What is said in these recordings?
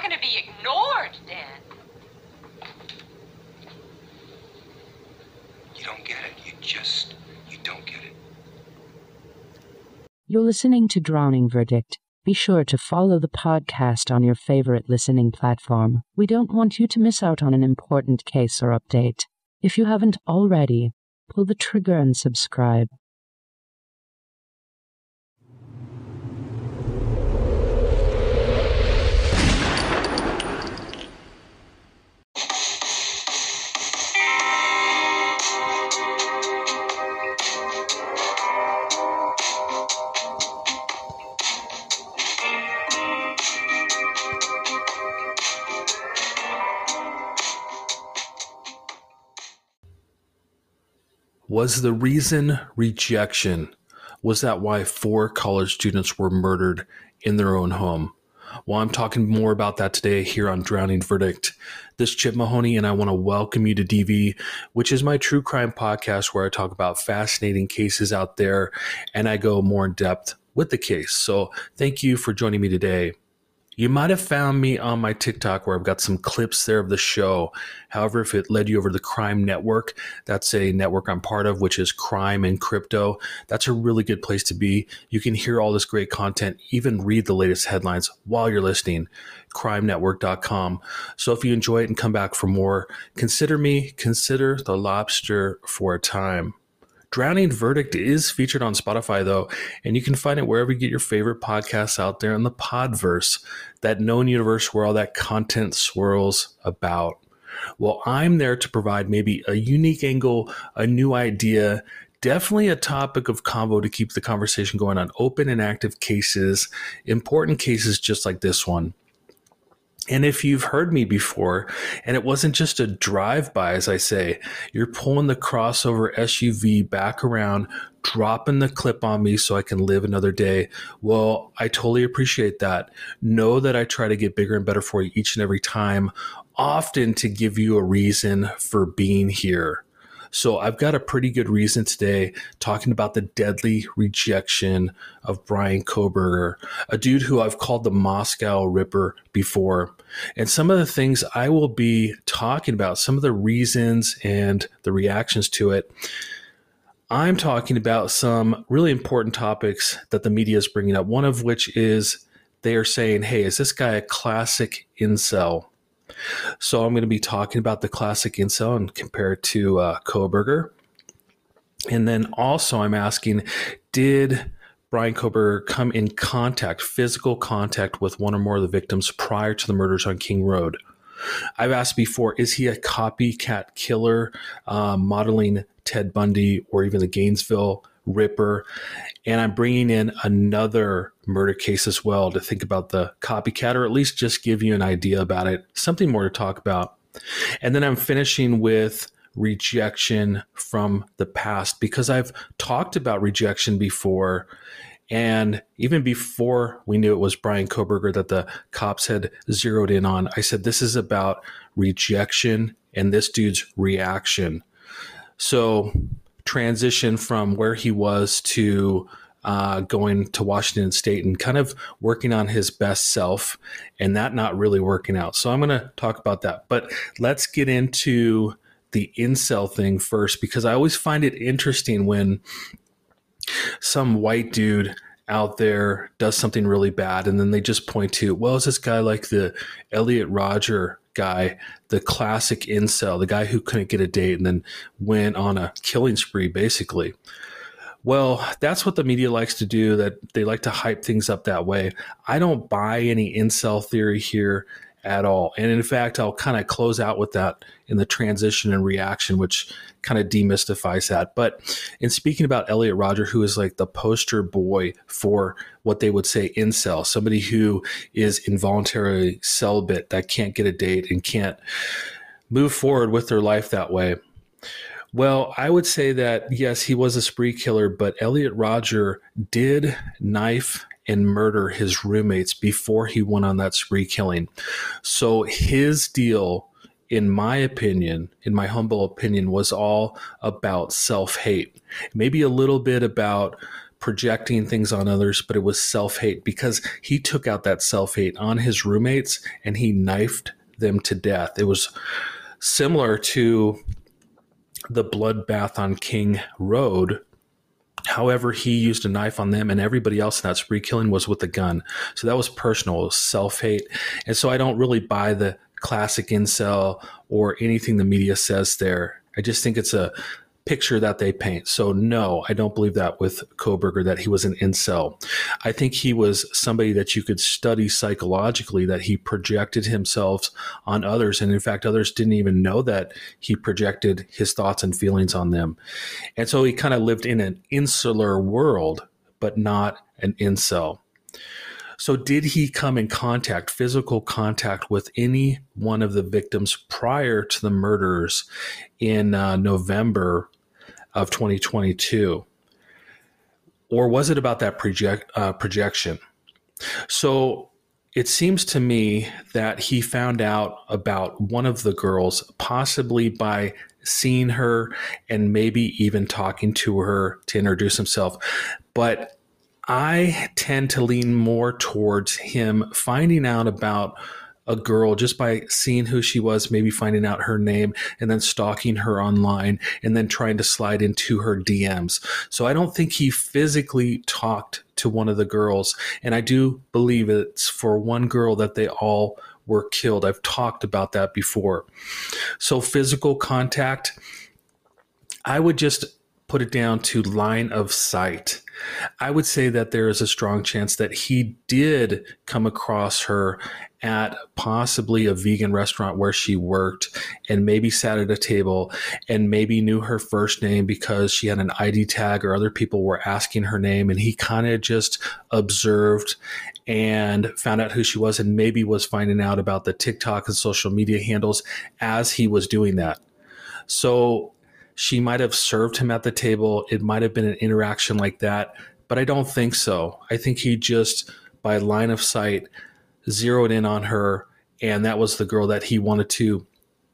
not going to be ignored, Dan. You don't get it. You don't get it. You're listening to Drowning Verdict. Be sure to follow the podcast on your favorite listening platform. We don't want you to miss out on an important case or update. If you haven't already, pull the trigger and subscribe. Was the reason rejection? Was that why 4 college students were murdered in their own home? Well, I'm talking more about that today here on Drowning Verdict. This is Chip Mahoney, and I want to welcome you to DV, which is my true crime podcast where I talk about fascinating cases out there, and I go more in depth with the case. So thank you for joining me today. You might have found me on my TikTok where I've got some clips there of the show. However, if it led you over to the Crime Network, that's a network I'm part of, which is Crime and Crypto. That's a really good place to be. You can hear all this great content, even read the latest headlines while you're listening, crimenetwork.com. So if you enjoy it and come back for more, consider the lobster for a time. Drowning Verdict is featured on Spotify, though, and you can find it wherever you get your favorite podcasts out there in the Podverse, that known universe where all that content swirls about. Well, I'm there to provide maybe a unique angle, a new idea, definitely a topic of convo to keep the conversation going on open and active cases, important cases just like this one. And if you've heard me before, and it wasn't just a drive-by, as I say, you're pulling the crossover SUV back around, dropping the clip on me so I can live another day. Well, I totally appreciate that. Know that I try to get bigger and better for you each and every time, often to give you a reason for being here. So I've got a pretty good reason today talking about the deadly rejection of Bryan Kohberger, a dude who I've called the Moscow Ripper before. And some of the things I will be talking about, some of the reasons and the reactions to it, I'm talking about some really important topics that the media is bringing up, one of which is they are saying, hey, is this guy a classic incel? So I'm going to be talking about the classic incel and compare it to Kohberger. And then also I'm asking, did Bryan Kohberger come in physical contact with one or more of the victims prior to the murders on King Road? I've asked before, is he a copycat killer modeling Ted Bundy or even the Gainesville Ripper? And I'm bringing in another murder case as well to think about the copycat, or at least just give you an idea about it, something more to talk about. And then I'm finishing with rejection from the past, because I've talked about rejection before. And even before we knew it was Bryan Kohberger that the cops had zeroed in on, I said, this is about rejection and this dude's reaction. So transition from where he was to going to Washington State and kind of working on his best self, and that not really working out. So I'm going to talk about that. But let's get into the incel thing first, because I always find it interesting when some white dude out there does something really bad and then they just point to, well, is this guy like the Elliot Rodger guy, the classic incel, the guy who couldn't get a date and then went on a killing spree, basically. Well, that's what the media likes to do, that they like to hype things up that way. I don't buy any incel theory here at all. And in fact, I'll kind of close out with that in the transition and reaction, which kind of demystifies that. But in speaking about Elliot Rodger, who is like the poster boy for what they would say incel, somebody who is involuntarily celibate, that can't get a date and can't move forward with their life that way. Well, I would say that, yes, he was a spree killer, but Elliot Rodger did knife and murder his roommates before he went on that spree killing. So his deal, in my opinion, in my humble opinion, was all about self-hate. Maybe a little bit about projecting things on others, but it was self-hate because he took out that self-hate on his roommates and he knifed them to death. It was similar to the bloodbath on King Road. However, he used a knife on them, and everybody else in that spree killing was with a gun. So that was personal, it was self-hate. And so I don't really buy the classic incel or anything the media says there. I just think it's a picture that they paint. So no, I don't believe that with Kohberger, that he was an incel. I think he was somebody that you could study psychologically, that he projected himself on others. And in fact, others didn't even know that he projected his thoughts and feelings on them. And so he kind of lived in an insular world, but not an incel. So did he come in contact, physical contact with any one of the victims prior to the murders in November of 2022? Or was it about that projection? So it seems to me that he found out about one of the girls, possibly by seeing her and maybe even talking to her to introduce himself. But I tend to lean more towards him finding out about a girl just by seeing who she was, maybe finding out her name, and then stalking her online, and then trying to slide into her DMs. So I don't think he physically talked to one of the girls. And I do believe it's for one girl that they all were killed. I've talked about that before. So physical contact, I would just put it down to line of sight. I would say that there is a strong chance that he did come across her at possibly a vegan restaurant where she worked, and maybe sat at a table and maybe knew her first name because she had an ID tag or other people were asking her name, and he kind of just observed and found out who she was, and maybe was finding out about the TikTok and social media handles as he was doing that. So she might have served him at the table. It might have been an interaction like that, but I don't think so. I think he just, by line of sight, zeroed in on her, and that was the girl that he wanted to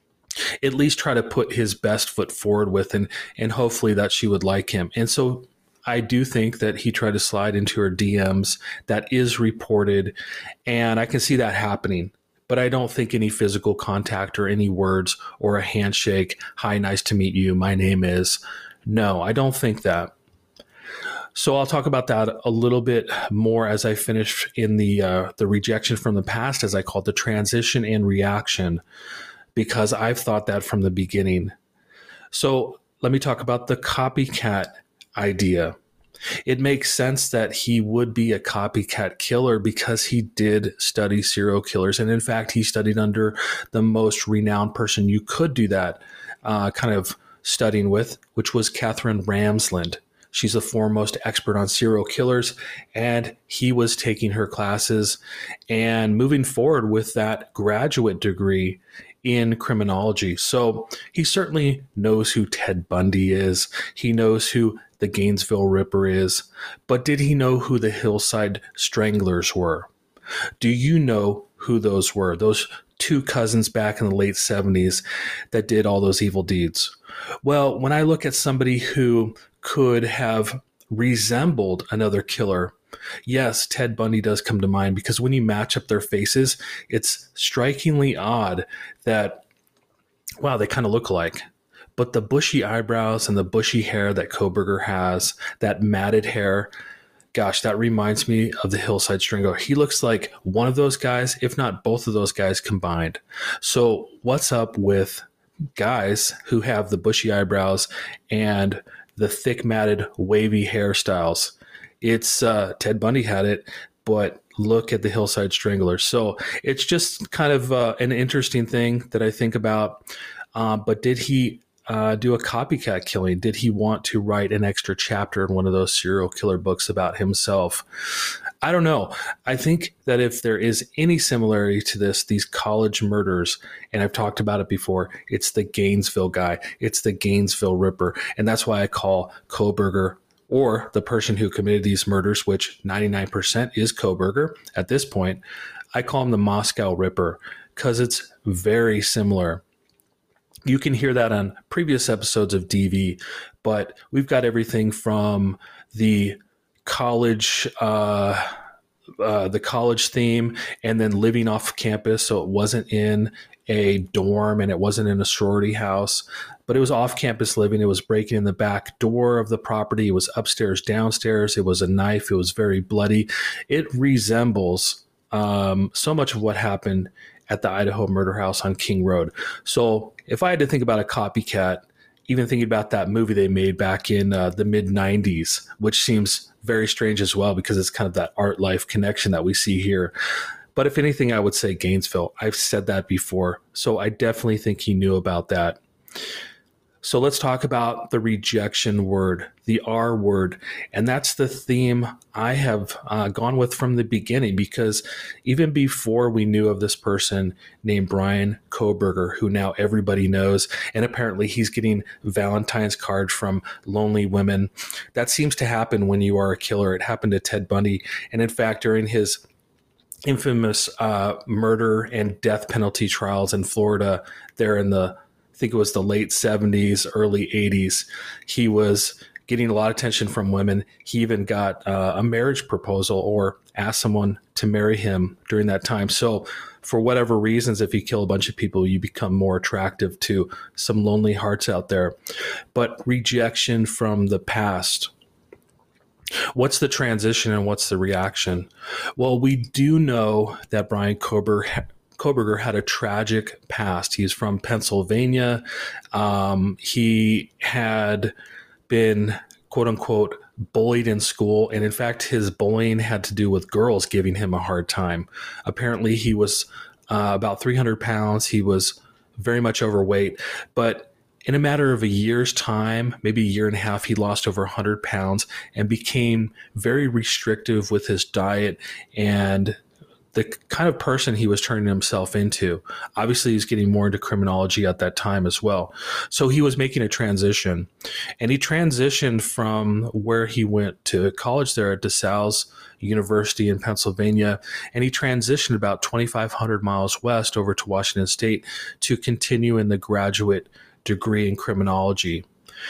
at least try to put his best foot forward with, and hopefully that she would like him. And so I do think that he tried to slide into her DMs. That is reported, and I can see that happening. But I don't think any physical contact or any words or a handshake, "Hi, nice to meet you, my name is." No, I don't think that. So I'll talk about that a little bit more as I finish in the rejection from the past, as I call it, the transition and reaction, because I've thought that from the beginning. So let me talk about the copycat idea. It makes sense that he would be a copycat killer because he did study serial killers. And in fact, he studied under the most renowned person you could do that kind of studying with, which was Katherine Ramsland. She's the foremost expert on serial killers, and he was taking her classes and moving forward with that graduate degree in criminology. So he certainly knows who Ted Bundy is. He knows who the Gainesville Ripper is. But did he know who the Hillside Stranglers were? Do you know who those were? Those two cousins back in the late 70s that did all those evil deeds. Well, when I look at somebody who could have resembled another killer, yes, Ted Bundy does come to mind, because when you match up their faces, it's strikingly odd that, wow, they kind of look alike. But the bushy eyebrows and the bushy hair that Kohberger has, that matted hair, gosh, that reminds me of the Hillside Strangler. He looks like one of those guys, if not both of those guys combined. So what's up with guys who have the bushy eyebrows and the thick matted wavy hairstyles? It's Ted Bundy had it, but look at the Hillside Strangler. So it's just kind of an interesting thing that I think about. But did he do a copycat killing? Did he want to write an extra chapter in one of those serial killer books about himself? I don't know. I think that if there is any similarity to these college murders, and I've talked about it before, it's the Gainesville guy. It's the Gainesville Ripper. And that's why I call Kohberger, or the person who committed these murders, which 99% is Kohberger at this point, I call him the Moscow Ripper, because it's very similar. You can hear that on previous episodes of DV, but we've got everything from the college, the college theme, and then living off campus. So it wasn't in a dorm and it wasn't in a sorority house, but it was off campus living. It was breaking in the back door of the property. It was upstairs, downstairs. It was a knife. It was very bloody. It resembles so much of what happened at the Idaho murder house on King Road. So if I had to think about a copycat, even thinking about that movie they made back in the mid 90s, which seems very strange as well, because it's kind of that art life connection that we see here. But if anything, I would say Gainesville. I've said that before. So I definitely think he knew about that. So let's talk about the rejection word, the R word. And that's the theme I have gone with from the beginning, because even before we knew of this person named Bryan Kohberger, who now everybody knows, and apparently he's getting Valentine's cards from lonely women. That seems to happen when you are a killer. It happened to Ted Bundy. And in fact, during his infamous murder and death penalty trials in Florida, there in I think it was the late 70s, early 80s. He was getting a lot of attention from women. He even got a marriage proposal or asked someone to marry him during that time. So for whatever reasons, if you kill a bunch of people, you become more attractive to some lonely hearts out there. But rejection from the past. What's the transition and what's the reaction? Well, we do know that Bryan Kohberger had a tragic past. He's from Pennsylvania. He had been, quote unquote, bullied in school. And in fact, his bullying had to do with girls giving him a hard time. Apparently, he was about 300 pounds. He was very much overweight. But in a matter of a year's time, maybe a year and a half, he lost over 100 pounds and became very restrictive with his diet and the kind of person he was turning himself into. Obviously, he's getting more into criminology at that time as well. So he was making a transition. And he transitioned from where he went to college there at DeSales University in Pennsylvania. And he transitioned about 2,500 miles west over to Washington State to continue in the graduate degree in criminology.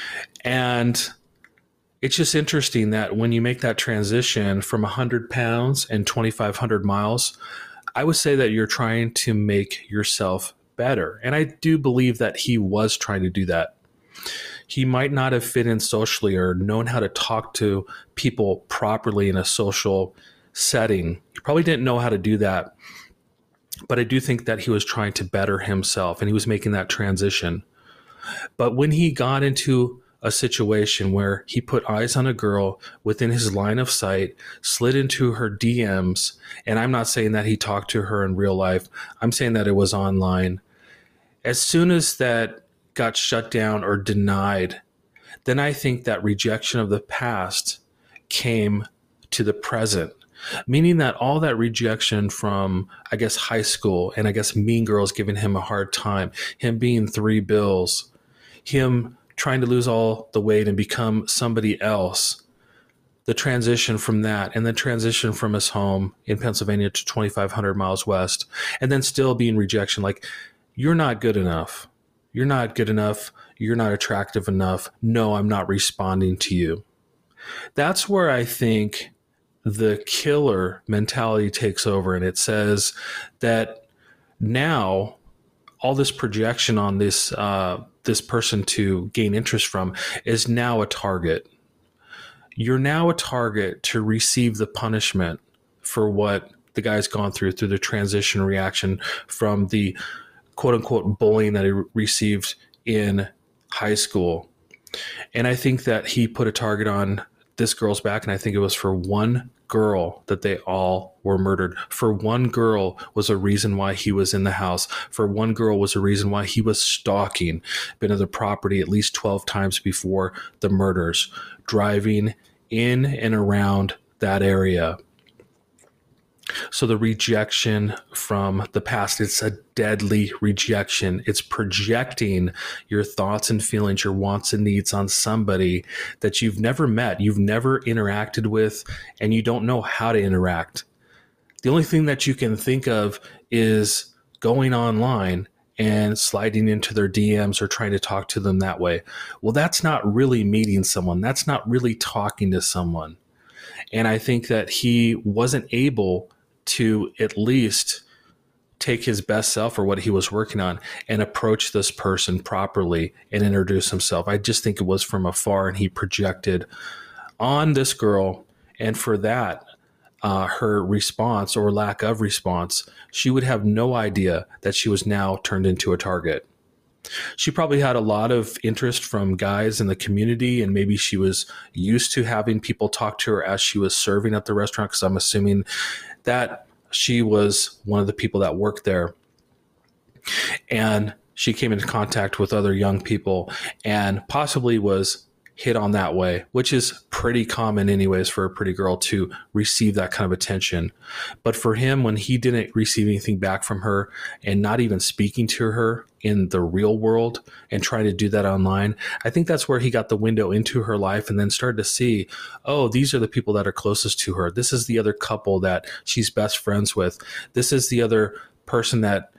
And it's just interesting that when you make that transition from 100 pounds and 2,500 miles, I would say that you're trying to make yourself better. And I do believe that he was trying to do that. He might not have fit in socially or known how to talk to people properly in a social setting. He probably didn't know how to do that. But I do think that he was trying to better himself and he was making that transition. But when he got into a situation where he put eyes on a girl within his line of sight, slid into her DMs, and I'm not saying that he talked to her in real life, I'm saying that it was online. As soon as that got shut down or denied, then I think that rejection of the past came to the present, meaning that all that rejection from, I guess, high school, and I guess mean girls giving him a hard time, him being 3 bills, him trying to lose all the weight and become somebody else, the transition from that, and the transition from his home in Pennsylvania to 2,500 miles west, and then still being rejection, like, you're not good enough. You're not good enough. You're not attractive enough. No, I'm not responding to you. That's where I think the killer mentality takes over, and it says that now all this projection on this person to gain interest from is now a target. You're now a target to receive the punishment for what the guy's gone through the transition reaction from the quote unquote bullying that he received in high school. And I think that he put a target on this girl's back, and I think it was for one girl that they all were murdered. For one girl was a reason why he was in the house. For one girl was a reason why he was stalking, been to the property at least 12 times before the murders, driving in and around that area. So the rejection from the past, it's a deadly rejection. It's projecting your thoughts and feelings, your wants and needs on somebody that you've never met, you've never interacted with, and you don't know how to interact. The only thing that you can think of is going online and sliding into their DMs or trying to talk to them that way. Well, that's not really meeting someone. That's not really talking to someone. And I think that he wasn't able to at least take his best self or what he was working on and approach this person properly and introduce himself. I just think it was from afar, and he projected on this girl. And for that, her response or lack of response, she would have no idea that she was now turned into a target. She probably had a lot of interest from guys in the community, and maybe she was used to having people talk to her as she was serving at the restaurant, because I'm assuming that she was one of the people that worked there. And she came into contact with other young people and possibly was hit on that way, which is pretty common anyways for a pretty girl to receive that kind of attention. But for him, when he didn't receive anything back from her and not even speaking to her in the real world and trying to do that online, I think that's where he got the window into her life and then started to see, oh, these are the people that are closest to her. This is the other couple that she's best friends with. This is the other person that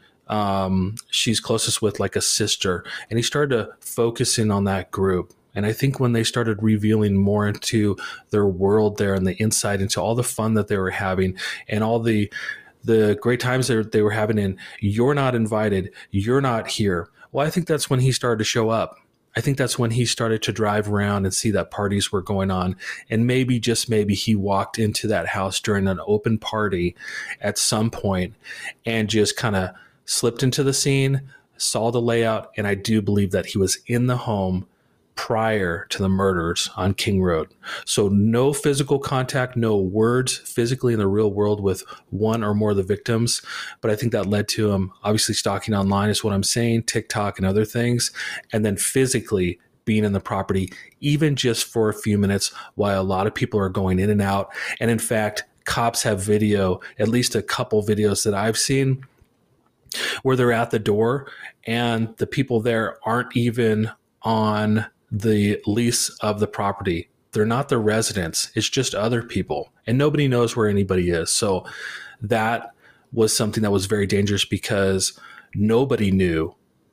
she's closest with, like a sister. And he started to focus in on that group. And I think when they started revealing more into their world there and the insight into all the fun that they were having and all the great times they were having, and you're not invited, you're not here. Well, I think that's when he started to show up. I think that's when he started to drive around and see that parties were going on. And maybe, just maybe, he walked into that house during an open party at some point and just kind of slipped into the scene, saw the layout, and I do believe that he was in the home prior to the murders on King Road. So no physical contact, no words physically in the real world with one or more of the victims. But I think that led to him obviously stalking online, is what I'm saying, TikTok and other things, and then physically being in the property, even just for a few minutes while a lot of people are going in and out. And in fact, cops have video, at least a couple videos that I've seen, where they're at the door and the people there aren't even on the lease of the property. They're not the residents. It's just other people, and nobody knows where anybody is. So that was something that was very dangerous, because nobody knew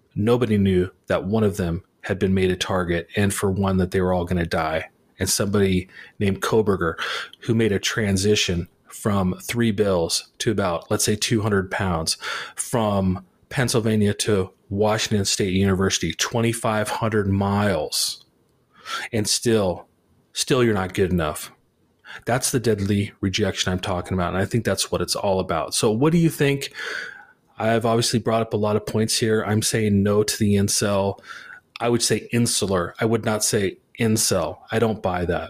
that one of them had been made a target, and for one, that they were all going to die. And somebody named Koberger, who made a transition from 3 bills to about, let's say, 200 pounds, from Pennsylvania to Washington State University, 2,500 miles, and still you're not good enough. That's the deadly rejection I'm talking about, and I think that's what it's all about. So what do you think? I've obviously brought up a lot of points here. I'm saying no to the incel. I would say insular. I would not say incel. I don't buy that.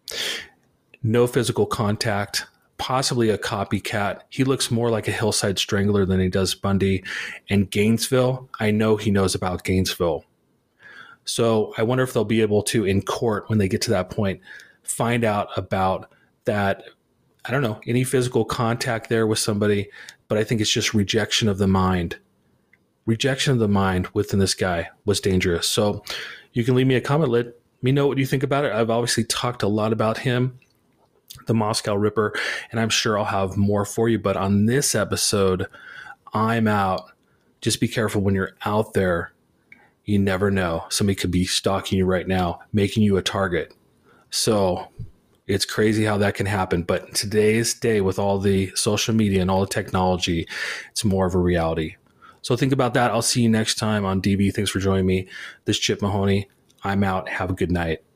No physical contact. Possibly a copycat. He looks more like a Hillside Strangler than he does Bundy. And Gainesville, I know he knows about Gainesville. So I wonder if they'll be able to, in court, when they get to that point, find out about that. I don't know, any physical contact there with somebody, but I think it's just rejection of the mind. Rejection of the mind within this guy was dangerous. So you can leave me a comment. Let me know what you think about it. I've obviously talked a lot about him, the Moscow Ripper, and I'm sure I'll have more for you. But on this episode, I'm out. Just be careful when you're out there. You never know. Somebody could be stalking you right now, making you a target. So it's crazy how that can happen. But in today's day, with all the social media and all the technology, it's more of a reality. So think about that. I'll see you next time on DB. Thanks for joining me. This is Chip Mahoney. I'm out. Have a good night.